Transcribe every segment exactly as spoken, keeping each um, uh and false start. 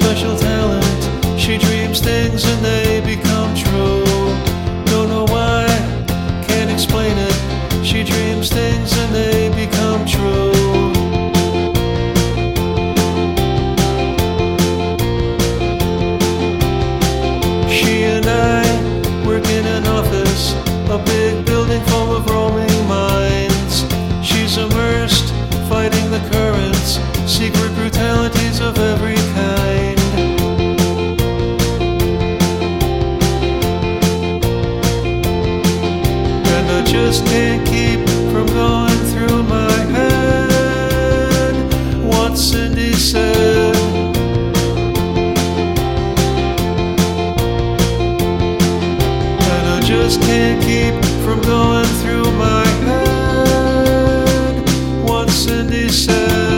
special talent. She dreams things and they become true. Don't know why, can't explain it. She dreams things and they become true. She and I work in an office, a big building full of roaming minds. She's immersed, fighting the currents, secret brutalities of every kind. And I just can't keep from going through my head what Cindy said. And I just can't keep from going through my head what Cindy said.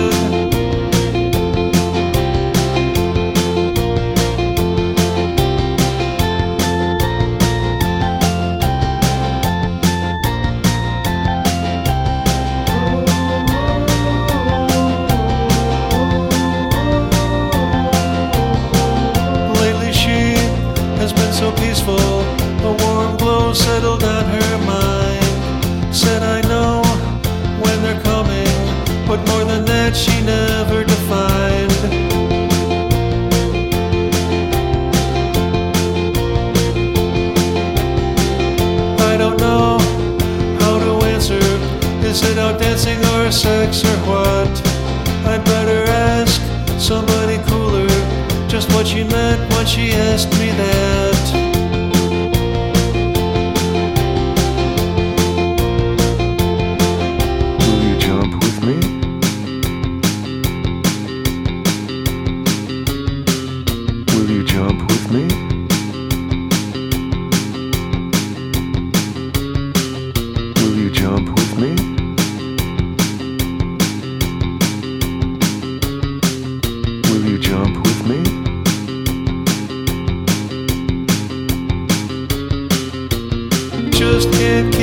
So peaceful, a warm glow settled on her mind. Said I know when they're coming, but more than that she never defined. I don't know how to answer. Is it out dancing or sex or what? I'd better ask somebody cooler just what she meant when she asked me that. Will you jump with me? Will you jump with me? Will you jump with me? Will you jump with me? Just can't